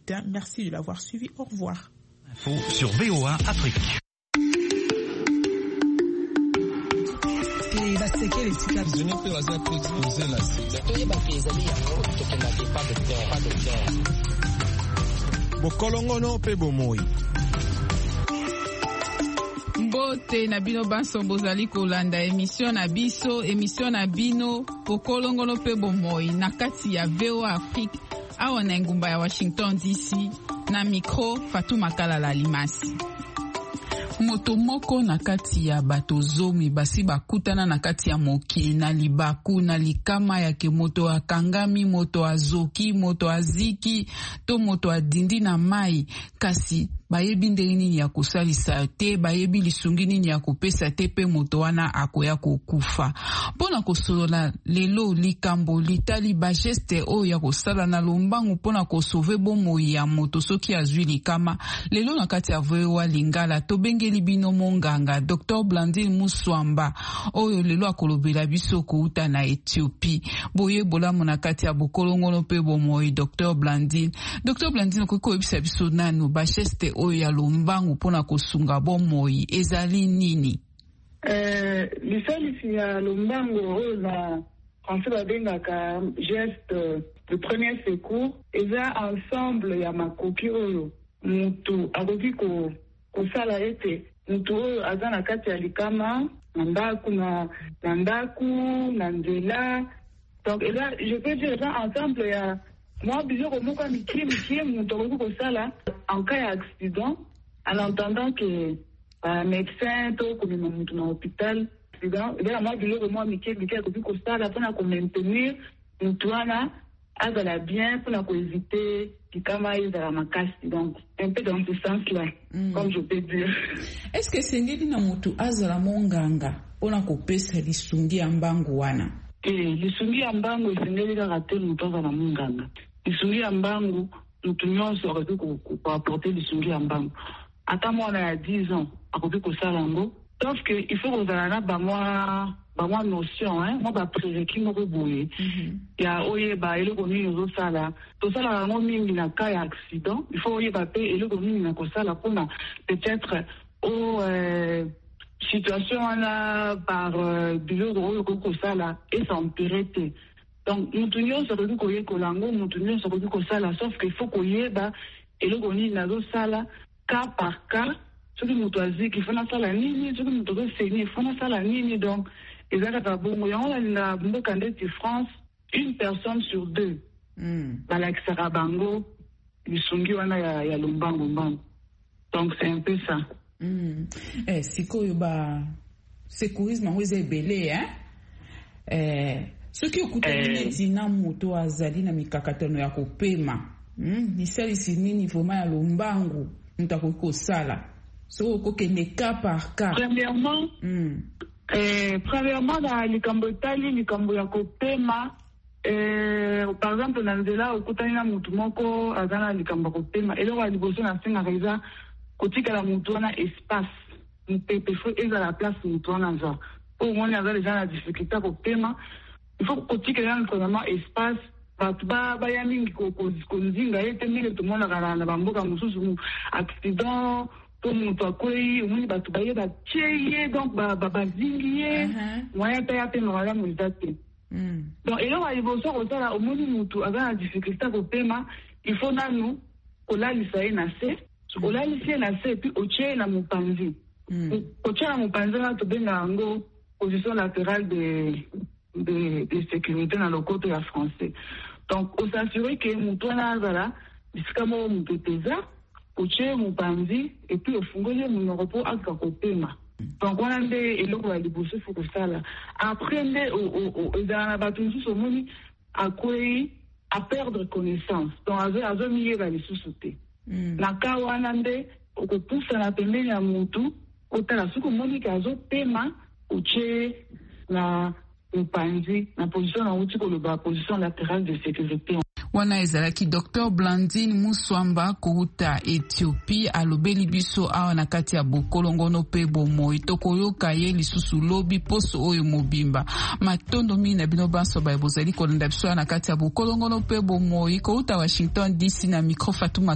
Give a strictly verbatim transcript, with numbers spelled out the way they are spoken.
bulletin. Merci de l'avoir suivi. Au revoir. Info sur V O A Afrique. Bokolongono pe bomoi. Mbote na bino banso bozali kolanda émission na biso émission na bino bokolongono pe bomoi na kati ya V O A Afrique awa na ngumba ya Washington D C na micro Fatou Makala Limasi. Moto moko na kati ya bato zomi basi bakutana na kati ya mokili na libaku na likama yake moto akangami moto azoki moto aziki to moto adindi na mai kasi bayebi ndenge nini ya kosalisa te bayebi lisungi nini ya kopesa te pe moto wana akoya kokufa. Pona kosolola lelo likambo litali bageste oyo ya kosala na lombangu pona kosove bomoi ya moto soki azwi likama lelo na kati ya V O A Lingala tobengeli bino monganga Docteur Blandine Muswamba oyo lelo akolobela biso kouta na Ethiopie. Boye bolamu na kati ya bokolongono pe bomoi Docteur Blandine. Docteur Blandine ko ebisa biso nanu bageste oyo ya lombangu pona kosunga bomoi ezali nini? Eh, lisalisi ya lombangu oyo na français babengaka geste de premier secours eza ensemble ya makoki oyo mutu akoki ko kosala ete mutu oyo aza na kati ya likama na ndaku na na ndaku na nzela. Donc eza je peux dire eza ensemble ya moi bizoko moko ya mikie mikie mutu akoki kosala en cas ya accident en entendant que uh, médecin to komema mutu na hôpital accident eza moi biloko mwa mikie mikie akoki kosala mpona komaintenir mutu wana azala bien mpona koéviter likama ezala makasi. Donc un peu dans ce sens-là, mm. comme je peux dire. Est-ce que sengeli na mutu azala monganga mpona kopesa lisungi ya mbangu wana? Eh, lisungi ya mbangu esengeli kaka te mutu azala monganga. Lisungi ya mbangu mutu nyonso akoki koapporter lisungi ya mbangu. Ata mwana ya dix ans akoki kosala yango. Sauf que il faut kozala na bamwa bamwa notion hein mo ba prérequis moko boye ya oyeba eloko nini ozosala tosala yango mingi na cas ya accident. Il faut oyeba pe eloko nini na kosala mpona peut-être o euh, situation wana par euh, biloko oyo okoki kosala esampere te. Donc mutu nyonso akoki koyekola yango mutu nyonso akoki kosala sauf que il faut koyeba eloko nini nazosala cas par cas. Soki mutu aziki fona sala nini soki mutu azoseni fona sala nini. Donc ezalaka bongo yango na mboka ndeti France une personne sur deux mm. balakisaka bango lisungi wana ya, ya lombangu mbangu. Donc c'est un peu ça. Mm. Eh, sikoyo ba secourisme ngo eza ebele hein? Eh, soki okutani neti na moto azali na mikakatano ya kopema mm? lisalisi nini vraimen ya lombangu mutu akoki kosala so kokende cas par cas? Premièrement mm. Eh, premièrement na likambo etali likambo ya kopema eh, par exemple na nzela okutani na mutu moko aza na likambo ya kopema eloko ya liboso nasengaka eza kotikala mutu wana espace mpepe fo ezala place mutu wana aza oyo omoni aza deja na difficulté ya kopema il faut kotikala vraiment espace bato baya mingi konzinga ye te ndenge tomonaka na bamboka mosusu accident to mutu akwei omoni bato baye batie ye donc bazingi ye moyen mpe ya pema malamu eza te. Donc eloko ya liboso kosala omoni mutu aza na difficulté ya kopema il faut nanu kolalisa ye na se olalisi ye na se epuis otie ye na mopanzi kotia na mopanzi wana tobenga yango position latérale de, de, de sécurité na lokoto ya français. Donc osasure ke mutu wana azala bisika moko mopepe eza otie mopanzi epuis ofungoli monoko mpo akoka kopema. Donc wana nde eloko ya liboso fo kosala. Après nde ezala na bato mosusu omoni akwei a perdre connaissance donc azomiyeba lisusu te. Na ka wana nde okopusana pembeni ya mutu otala soki omoni ke azopema otie na mopanzi na position na uti koloba position latérale de sécurité. Wana ezalaki Docteur Blandine Muswamba kouta Ethiopie alobeli biso awa na kati ya bokolongono pe bomoi tokoyoka ye lisusu lobi poso oyo mobimba matondo mi na bino banso ba bozali kolanda biso na kati ya bokolongono pe bomoi kouta Washington D C na micro Fatou